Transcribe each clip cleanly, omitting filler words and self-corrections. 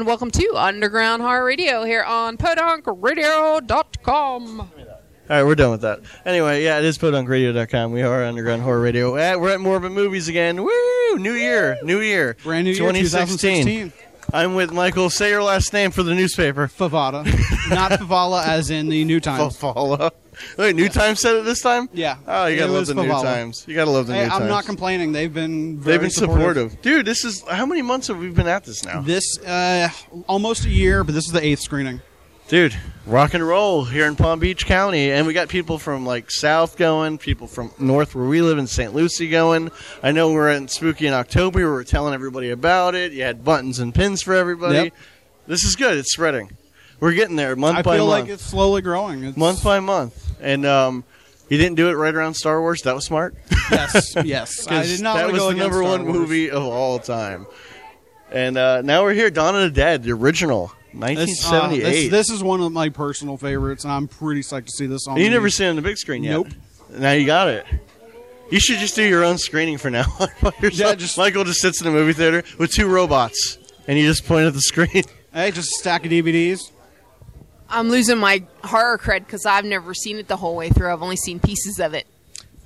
and welcome to Underground Horror Radio here on podunkradio.com. All right, we're done with that. Anyway, yeah, it is podunkradio.com. We are Underground Horror Radio. We're at Morbid Movies again. Woo! New year. Brand new year, 2016. I'm with Michael. Say your last name for the newspaper. Favada. Not Favala as in the New Times. Favala. Wait, New Times said it this time? Yeah. Oh, you gotta love the Favala. New Times. You gotta love the New Times. I'm not complaining. They've been supportive. Dude, this is... How many months have we been at this now? Almost a year, but this is the 8th screening. Dude, rock and roll here in Palm Beach County. And we got people from, like, south going, people from north where we live in St. Lucie going. I know we're in Spooky in October. We were telling everybody about it. You had buttons and pins for everybody. Yep. This is good. It's spreading. We're getting there month by month. I feel like it's slowly growing. Month by month. And you didn't do it right around Star Wars. That was smart. Yes. I did not that want to was go the number one movie of all time. And now we're here, Dawn of the Dead, the original, 1978. This is one of my personal favorites, and I'm pretty psyched to see this on. You never seen it on the big screen yet? Nope. Now you got it. You should just do your own screening for now. Michael just sits in a movie theater with two robots, and you just point at the screen. Hey, just a stack of DVDs. I'm losing my horror cred because I've never seen it the whole way through. I've only seen pieces of it.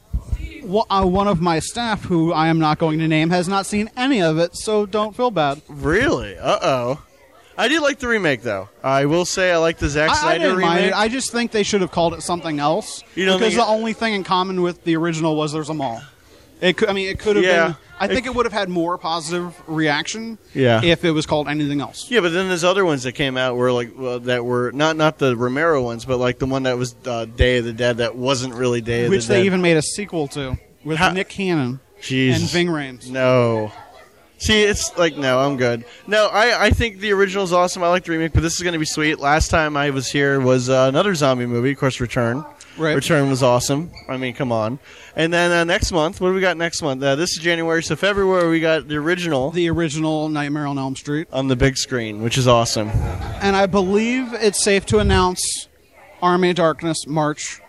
One of my staff, who I am not going to name, has not seen any of it, so don't feel bad. Really? Uh-oh. I do like the remake, though. I will say I like the Zack Snyder remake. Mind it. I just think they should have called it something else. Because the only thing in common with the original was there's a mall. It could have been... I think it would have had more positive reaction if it was called anything else. Yeah, but then there's other ones that came out were that were not the Romero ones, but like the one that was Day of the Dead that wasn't really Day of the Dead. Which they even made a sequel to with Nick Cannon and Ving Rhames. No. See, it's like, no, I'm good. No, I think the original is awesome. I like the remake, but this is going to be sweet. Last time I was here was another zombie movie, of course, Return. Right. Return was awesome. I mean, come on. And then next month, what do we got next month? This is January, so February we got the original. The original Nightmare on Elm Street. On the big screen, which is awesome. And I believe it's safe to announce Army of Darkness, March.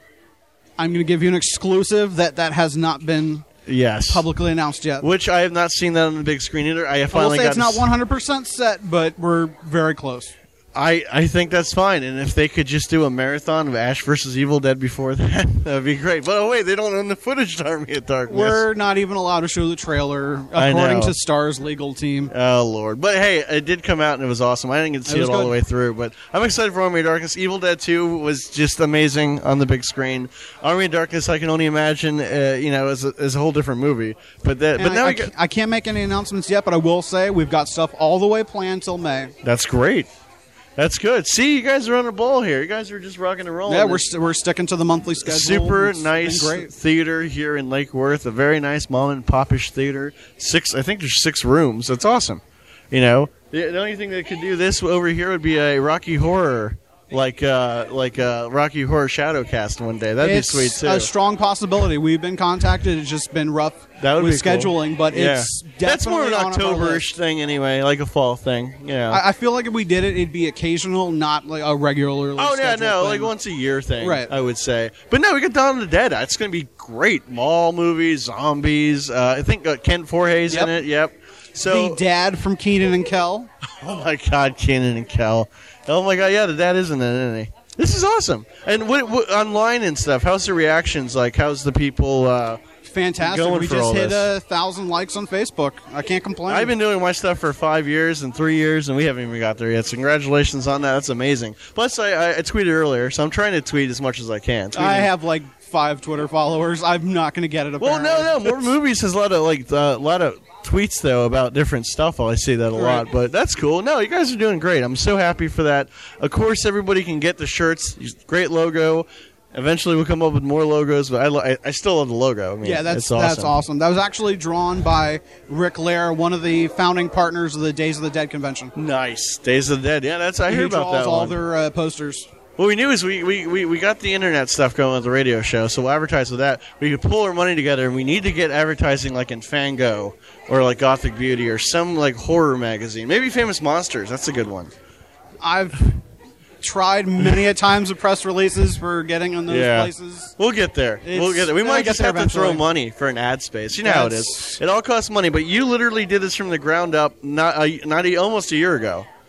I'm going to give you an exclusive that has not been publicly announced yet. Which I have not seen that on the big screen either. I will say it's not 100% set, but we're very close. I think that's fine, and if they could just do a marathon of Ash vs. Evil Dead before that would be great. But oh wait, they don't own the footage to Army of Darkness. We're not even allowed to show the trailer, according to Star's legal team. Oh, Lord. But hey, it did come out, and it was awesome. I didn't get to see it all the way through, but I'm excited for Army of Darkness. Evil Dead 2 was just amazing on the big screen. Army of Darkness, I can only imagine, is a whole different movie. But now I can't make any announcements yet, but I will say we've got stuff all the way planned till May. That's great. That's good. See, you guys are on a ball here. You guys are just rocking and rolling. Yeah, we're sticking to the monthly schedule. Super nice theater here in Lake Worth. A very nice mom and popish theater. I think there's 6 rooms. That's awesome. The only thing that could do this over here would be a Rocky Horror, like a Rocky Horror Shadowcast one day. That'd be sweet too. It's a strong possibility. We've been contacted. It's just been rough with scheduling, cool. But it's definitely that's more of an October-ish thing anyway, like a fall thing. Yeah, I feel like if we did it, it'd be occasional, not like a regular. Like once a year thing. Right, I would say. But no, we got Dawn of the Dead. It's going to be great. Mall movies, zombies. I think Kent Forhe's in it. Yep. So the dad from Kenan and Kel. Oh my God, Kenan and Kel. Oh my God, yeah, the dad isn't it, isn't he? This is awesome. And what online and stuff, how's the reactions like? How's the people fantastic. We just hit 1,000 likes on Facebook. I can't complain. I've been doing my stuff for 5 years and 3 years, and we haven't even got there yet. So congratulations on that. That's amazing. Plus, I tweeted earlier, so I'm trying to tweet as much as I can. I have like 5 Twitter followers. I'm not going to get it. Apparently. Well, no. More Movies has a lot of tweets though about different stuff. I see that a lot, but that's cool. No, you guys are doing great. I'm so happy for that. Of course, everybody can get the shirts. Great logo. Eventually, we'll come up with more logos, but I still love the logo. I mean, that's awesome. That was actually drawn by Rick Lair, one of the founding partners of the Days of the Dead convention. Nice, Days of the Dead. Yeah, I heard about that. He draws all their posters. What we knew is we got the internet stuff going with the radio show, so we'll advertise with that. We could pull our money together, and we need to get advertising like in Fango or like Gothic Beauty or some like horror magazine. Maybe Famous Monsters. That's a good one. I've tried many a times with press releases for getting in those places. We'll get there. We might just have to throw money for an ad space. You know how it is. It all costs money, but you literally did this from the ground up almost a year ago.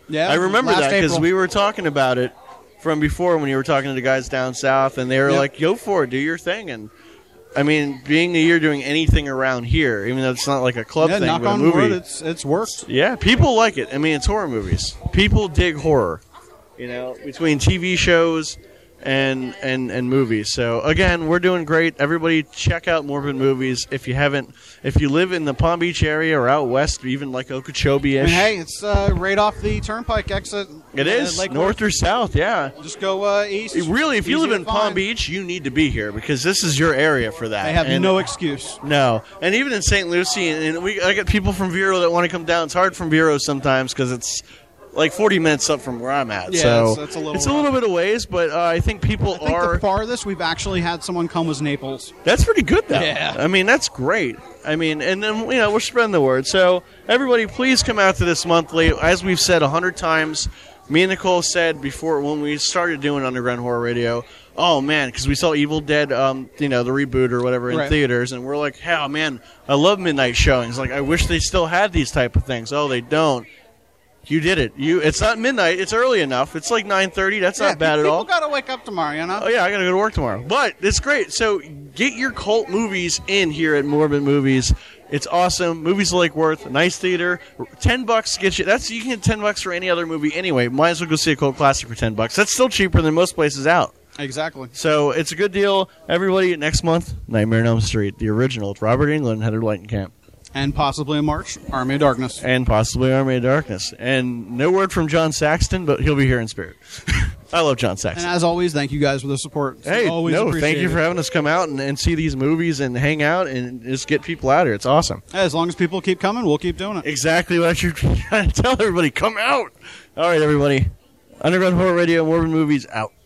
Yeah, I remember that because we were talking about it from before when you were talking to the guys down south, and they were like, "Go for it, do your thing." And I mean, being that you're doing anything around here, even though it's not like a club thing, knock but on a movie, wood, it's worked. Yeah, people like it. I mean, it's horror movies. People dig horror. Between TV shows and movies. So again, we're doing great. Everybody check out Morbid Movies if you live in the Palm Beach area or out west, even like Okeechobee-ish. Hey, it's right off the Turnpike exit. It is north or south, yeah. Just go east. Really, if you live in Palm Beach, you need to be here because this is your area for that. They have no excuse. No, and even in St. Lucie, and I get people from Vero that want to come down. It's hard from Vero sometimes because it's like 40 minutes up from where I'm at. Yeah, so it's a little bit of ways, but I think people are. The farthest we've actually had someone come was Naples. That's pretty good, though. Yeah. I mean, that's great. I mean, and then, we're spreading the word. So, everybody, please come out to this monthly. As we've said 100 times, me and Nicole said before when we started doing Underground Horror Radio, oh, man, because we saw Evil Dead, the reboot or whatever in theaters, and we're like, oh, man, I love midnight showings. Like, I wish they still had these type of things. Oh, they don't. You did it. It's not midnight. It's early enough. It's like 9:30. That's not bad at all. People got to wake up tomorrow, Oh, yeah, I got to go to work tomorrow. But it's great. So get your cult movies in here at Morbid Movies. It's awesome. Movies Lake Worth, nice theater. $10 gets you. You can get $10 for any other movie anyway. Might as well go see a cult classic for $10. That's still cheaper than most places out. Exactly. So it's a good deal. Everybody, next month, Nightmare on Elm Street, the original. It's Robert Englund, Heather Langenkamp. And possibly in March, Army of Darkness. And no word from John Saxton, but he'll be here in spirit. I love John Saxton. And as always, thank you guys for the support. Hey, thank you for having us come out and see these movies and hang out and just get people out here. It's awesome. Hey, as long as people keep coming, we'll keep doing it. Exactly what you're trying to tell everybody. Come out. All right, everybody. Underground Horror Radio, Morbid Movies, out.